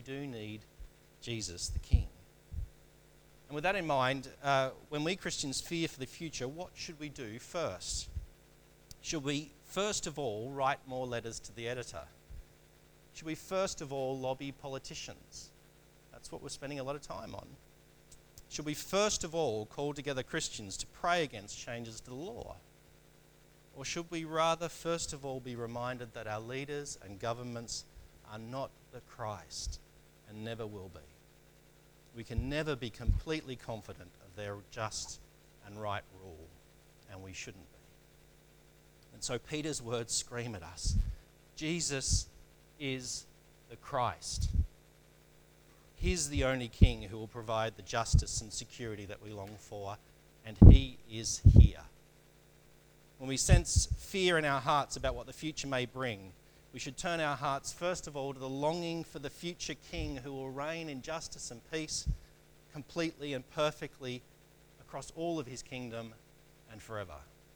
We do need Jesus, the King. And with that in mind, when we Christians fear for the future, what should we do first? Should we first of all write more letters to the editor? Should we first of all lobby politicians? That's what we're spending a lot of time on. Should we first of all call together Christians to pray against changes to the law? Or should we rather first of all be reminded that our leaders and governments are not the Christ and never will be? We can never be completely confident of their just and right rule, and we shouldn't be. And so Peter's words scream at us. Jesus is the Christ. He's the only King who will provide the justice and security that we long for, and he is here. When we sense fear in our hearts about what the future may bring, we should turn our hearts first of all to the longing for the future King who will reign in justice and peace completely and perfectly across all of his kingdom and forever.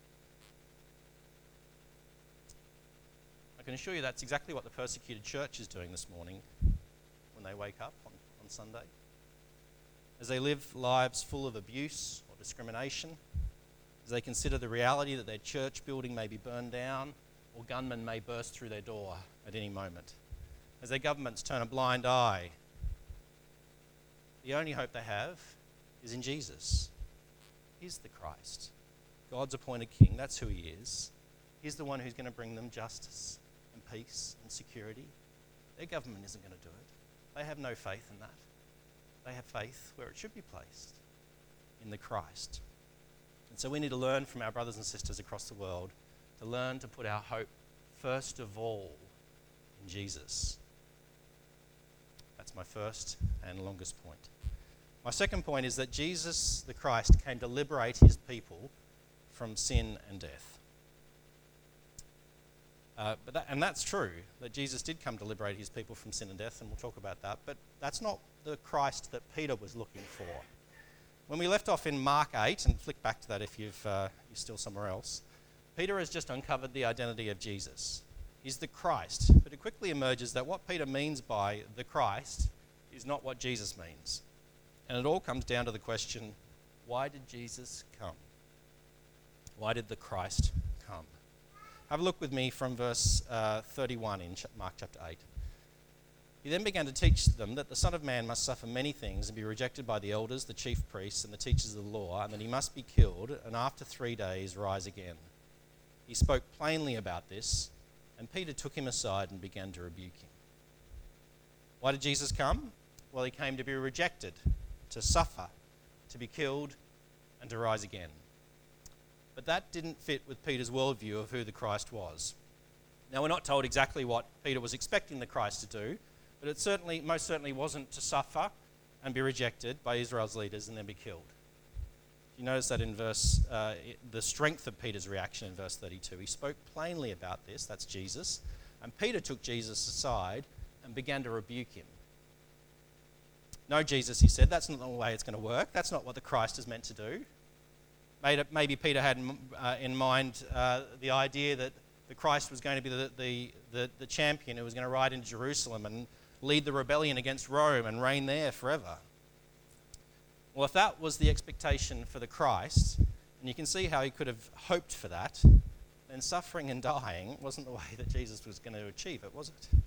I can assure you that's exactly what the persecuted church is doing this morning when they wake up on Sunday. As they live lives full of abuse or discrimination, as they consider the reality that their church building may be burned down or gunmen may burst through their door at any moment, as their governments turn a blind eye, the only hope they have is in Jesus. He's the Christ, God's appointed King. That's who he is. He's the one who's going to bring them justice and peace and security. Their government isn't going to do it. They have no faith in that. They have faith where it should be placed, in the Christ. And so we need to learn from our brothers and sisters across the world to learn to put our hope first of all in Jesus. That's my first and longest point. My second point is that Jesus, the Christ, came to liberate his people from sin and death. And that's true, that Jesus did come to liberate his people from sin and death, and we'll talk about that, but that's not the Christ that Peter was looking for. When we left off in Mark 8, and flick back to that if you're still somewhere else, Peter has just uncovered the identity of Jesus. He's the Christ, but it quickly emerges that what Peter means by the Christ is not what Jesus means. And it all comes down to the question, why did Jesus come? Why did the Christ come? Have a look with me from verse 31 in Mark chapter 8. He then began to teach them that the Son of Man must suffer many things and be rejected by the elders, the chief priests, and the teachers of the law, and that he must be killed, and after 3 days rise again. He spoke plainly about this, and Peter took him aside and began to rebuke him. Why did Jesus come? Well, he came to be rejected, to suffer, to be killed, and to rise again. But that didn't fit with Peter's worldview of who the Christ was. Now, we're not told exactly what Peter was expecting the Christ to do, but it most certainly wasn't to suffer and be rejected by Israel's leaders and then be killed. You notice that in the strength of Peter's reaction in verse 32. He spoke plainly about this, that's Jesus, and Peter took Jesus aside and began to rebuke him. No, Jesus, he said, that's not the way it's going to work. That's not what the Christ is meant to do. Maybe Peter had in mind the idea that the Christ was going to be the champion who was going to ride into Jerusalem and lead the rebellion against Rome and reign there forever. Well, if that was the expectation for the Christ, and you can see how he could have hoped for that, then suffering and dying wasn't the way that Jesus was going to achieve it, was it?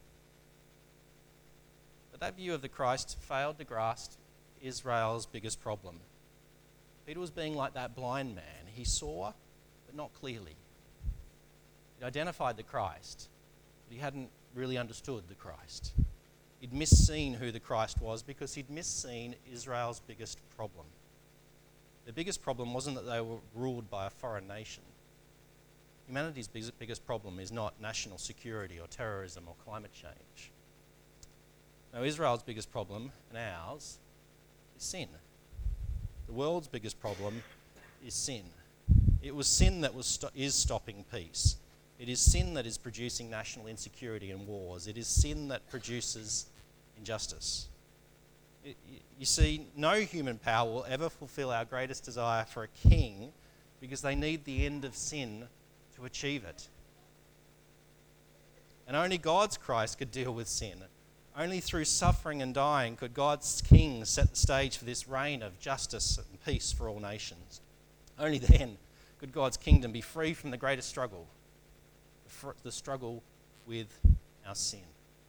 But that view of the Christ failed to grasp Israel's biggest problem. Peter was being like that blind man. He saw, but not clearly. He identified the Christ, but he hadn't really understood the Christ. He'd misseen who the Christ was because he'd misseen Israel's biggest problem. The biggest problem wasn't that they were ruled by a foreign nation. Humanity's biggest problem is not national security or terrorism or climate change. No, Israel's biggest problem, and ours, is sin. The world's biggest problem is sin. It was sin that is stopping peace. It is sin that is producing national insecurity and wars. It is sin that produces injustice. You see, no human power will ever fulfill our greatest desire for a king because they need the end of sin to achieve it. And only God's Christ could deal with sin. Only through suffering and dying could God's king set the stage for this reign of justice and peace for all nations. Only then could God's kingdom be free from the greatest struggle, the struggle with our sin.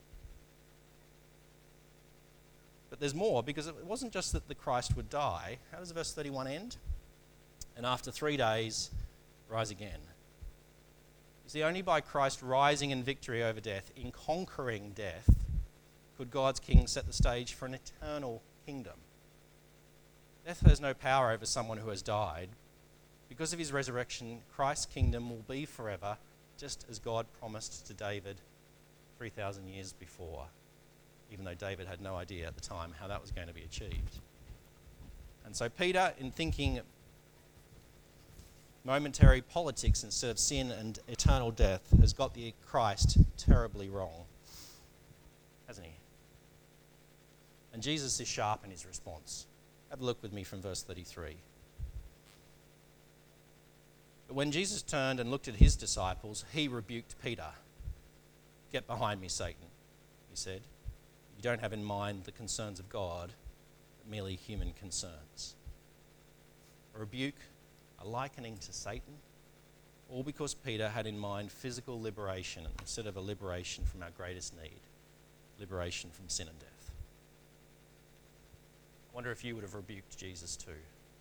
But there's more, because it wasn't just that the Christ would die. How does verse 31 end? And after 3 days, rise again. You see, only by Christ rising in victory over death, in conquering death, could God's king set the stage for an eternal kingdom. Death has no power over someone who has died. Because of his resurrection, Christ's kingdom will be forever, just as God promised to David 3,000 years before, even though David had no idea at the time how that was going to be achieved. And so Peter, in thinking momentary politics instead of sin and eternal death, has got the Christ terribly wrong, hasn't he? And Jesus is sharp in his response. Have a look with me from verse 33. But when Jesus turned and looked at his disciples, he rebuked Peter. "Get behind me, Satan," he said. "You don't have in mind the concerns of God, but merely human concerns." A rebuke, a likening to Satan, all because Peter had in mind physical liberation instead of a liberation from our greatest need, liberation from sin and death. I wonder if you would have rebuked Jesus too.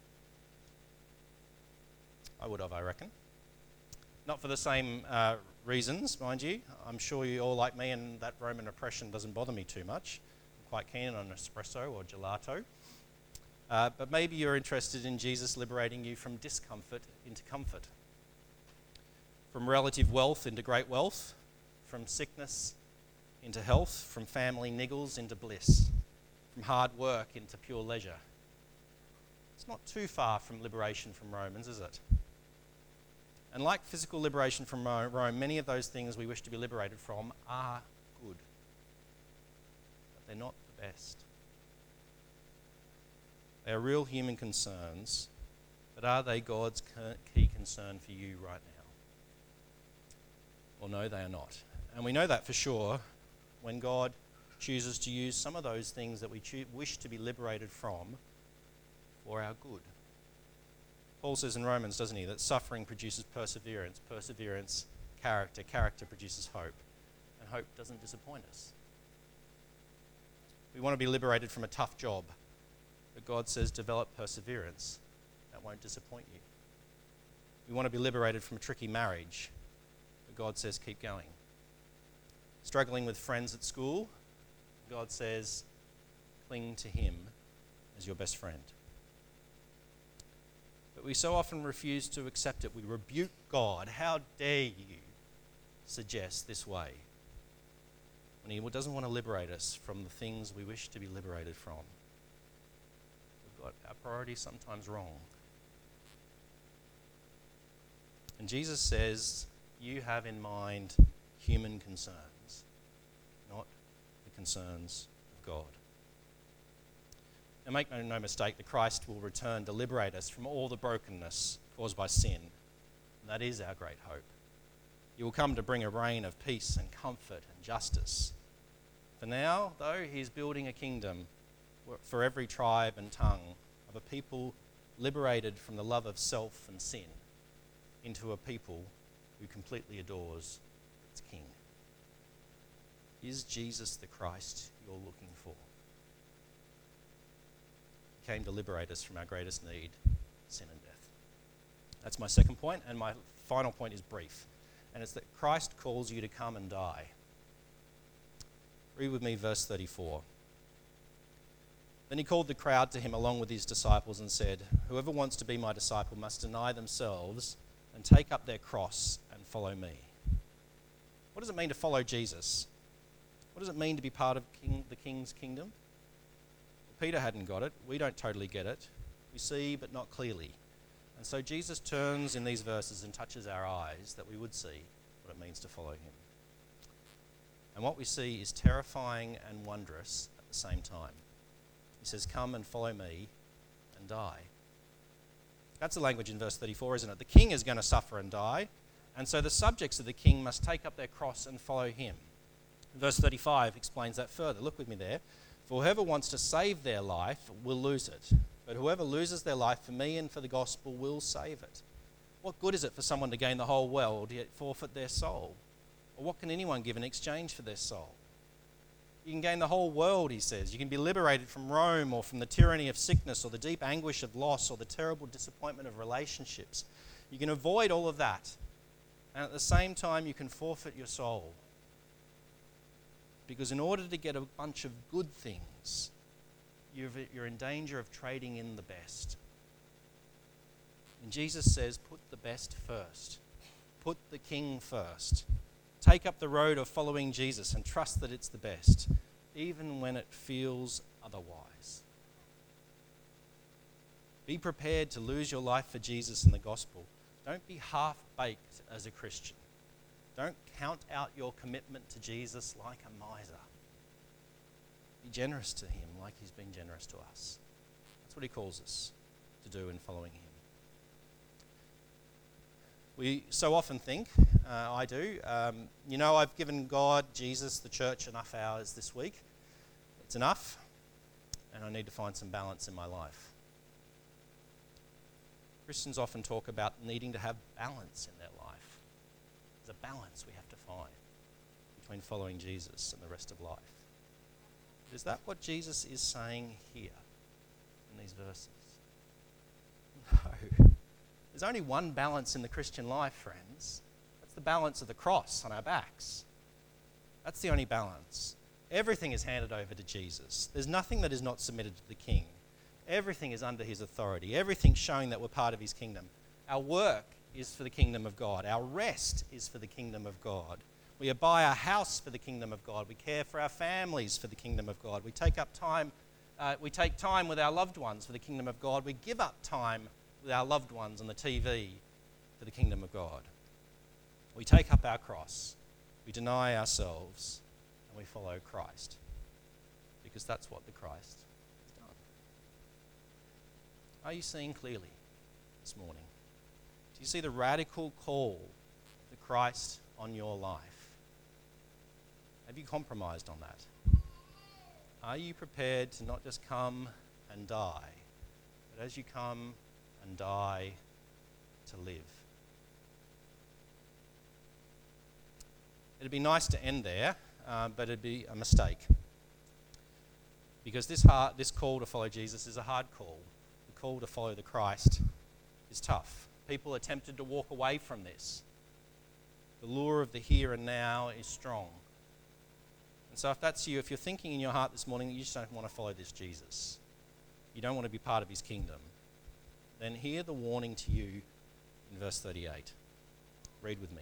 I would have, I reckon. Not for the same reasons, mind you. I'm sure you all like me, and that Roman oppression doesn't bother me too much. I'm quite keen on espresso or gelato. But maybe you're interested in Jesus liberating you from discomfort into comfort, from relative wealth into great wealth, from sickness into health, from family niggles into bliss, from hard work into pure leisure. It's not too far from liberation from Romans, is it? And like physical liberation from Rome, many of those things we wish to be liberated from are good, but they're not the best. They are real human concerns, but are they God's key concern for you right now? Well, no, they are not. And we know that for sure when God chooses to use some of those things that we wish to be liberated from for our good. Paul says in Romans, doesn't he, that suffering produces perseverance, perseverance, character, character produces hope, and hope doesn't disappoint us. We want to be liberated from a tough job, but God says develop perseverance. That won't disappoint you. We want to be liberated from a tricky marriage, but God says keep going. Struggling with friends at school, God says cling to him as your best friend. But we so often refuse to accept it. We rebuke God. How dare you suggest this way? When he doesn't want to liberate us from the things we wish to be liberated from. We've got our priorities sometimes wrong. And Jesus says, you have in mind human concerns, not the concerns of God. Now make no mistake, the Christ will return to liberate us from all the brokenness caused by sin. And that is our great hope. He will come to bring a reign of peace and comfort and justice. For now, though, he's building a kingdom for every tribe and tongue of a people liberated from the love of self and sin into a people who completely adores its King. Is Jesus the Christ you're looking for? He came to liberate us from our greatest need, sin and death. That's my second point, and my final point is brief, and it's that Christ calls you to come and die. Read with me verse 34. Then he called the crowd to him along with his disciples and said, "Whoever wants to be my disciple must deny themselves and take up their cross and follow me." What does it mean to follow Jesus? What does it mean to be part of the King's kingdom? Well, Peter hadn't got it. We don't totally get it. We see, but not clearly. And so Jesus turns in these verses and touches our eyes that we would see what it means to follow him. And what we see is terrifying and wondrous at the same time. He says, "Come and follow me and die." That's the language in verse 34, isn't it? The king is going to suffer and die, and so the subjects of the king must take up their cross and follow him. Verse 35 explains that further. Look with me there. For whoever wants to save their life will lose it, but whoever loses their life for me and for the gospel will save it. What good is it for someone to gain the whole world yet forfeit their soul? Or what can anyone give in exchange for their soul? You can gain the whole world, he says. You can be liberated from Rome or from the tyranny of sickness or the deep anguish of loss or the terrible disappointment of relationships. You can avoid all of that. And at the same time, you can forfeit your soul. Because in order to get a bunch of good things, you're in danger of trading in the best. And Jesus says, put the best first. Put the king first. Take up the road of following Jesus and trust that it's the best, even when it feels otherwise. Be prepared to lose your life for Jesus and the gospel. Don't be half-baked as a Christian. Don't count out your commitment to Jesus like a miser. Be generous to him like he's been generous to us. That's what he calls us to do in following him. We so often think, I do, I've given God, Jesus, the church enough hours this week. It's enough, and I need to find some balance in my life. Christians often talk about needing to have balance in their life. There's a balance we have to find between following Jesus and the rest of life. Is that what Jesus is saying here in these verses? No. There's only one balance in the Christian life, friends. That's the balance of the cross on our backs. That's the only balance. Everything is handed over to Jesus. There's nothing that is not submitted to the King. Everything is under his authority. Everything's showing that we're part of his kingdom. Our work is for the kingdom of God. Our rest is for the kingdom of God. We buy a house for the kingdom of God. We care for our families for the kingdom of God. We take time with our loved ones for the kingdom of God. We give up time with our loved ones on the TV for the kingdom of God. We take up our cross. We deny ourselves and we follow Christ, because that's what the Christ has done. Are you seeing clearly this morning? Do you see the radical call to Christ on your life? Have you compromised on that? Are you prepared to not just come and die, but as you come and die, to live? It'd be nice to end there, but it'd be a mistake. Because this call to follow Jesus is a hard call. The call to follow the Christ is tough. People are tempted to walk away from this. The lure of the here and now is strong. And so if that's you, if you're thinking in your heart this morning that you just don't want to follow this Jesus, you don't want to be part of his kingdom, then hear the warning to you in verse 38. Read with me.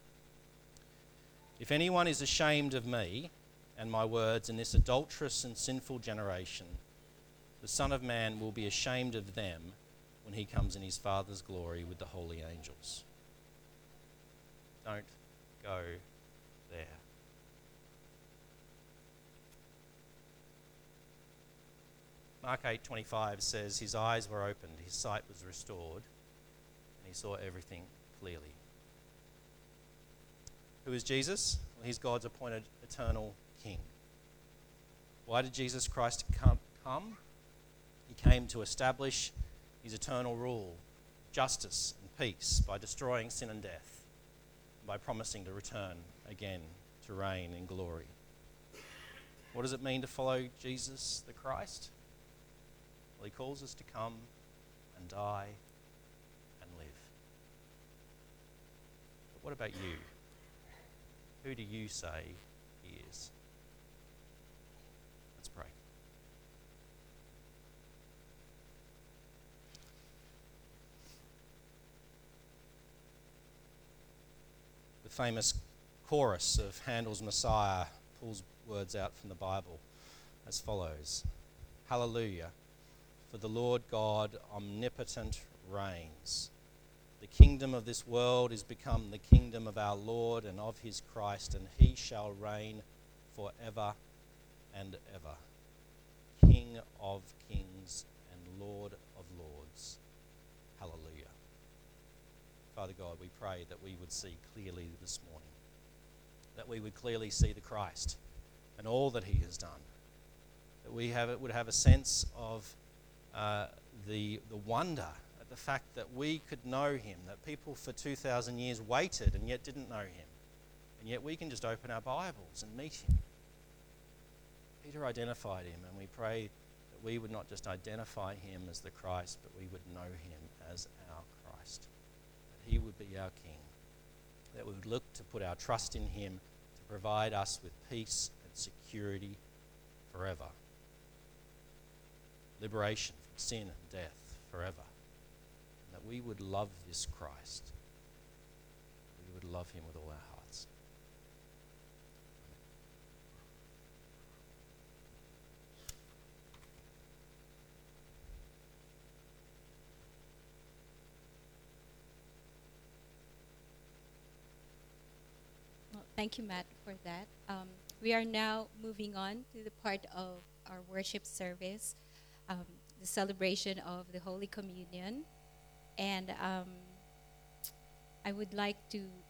If anyone is ashamed of me and my words in this adulterous and sinful generation, the Son of Man will be ashamed of them when he comes in his Father's glory with the holy angels. Don't go there. Mark 8:25 says his eyes were opened, his sight was restored, and he saw everything clearly. Who is Jesus? Well, he's God's appointed eternal King. Why did Jesus Christ come? He came to establish his eternal rule, justice and peace by destroying sin and death, and by promising to return again to reign in glory. What does it mean to follow Jesus the Christ? Well, he calls us to come and die and live. But what about you? Who do you say he is? Let's pray. The famous chorus of Handel's Messiah pulls words out from the Bible as follows. Hallelujah, for the Lord God omnipotent reigns. The kingdom of this world is become the kingdom of our Lord and of his Christ, and he shall reign forever and ever. King of kings and Lord of lords. Hallelujah. Father God, we pray that we would see clearly this morning. that we would clearly see the Christ and all that he has done. That we would have a sense of the wonder at the fact that we could know him, that people for 2,000 years waited and yet didn't know him. And yet we can just open our Bibles and meet him. Peter identified him, and we pray that we would not just identify him as the Christ, but we would know him as our Christ. That he would be our King. That we would look to put our trust in him to provide us with peace and security forever. Liberation from sin and death forever. And that we would love this Christ. We would love him with all our hearts. Well, thank you, Matt, for that. We are now moving on to the part of our worship service, the celebration of the Holy Communion. And I would like to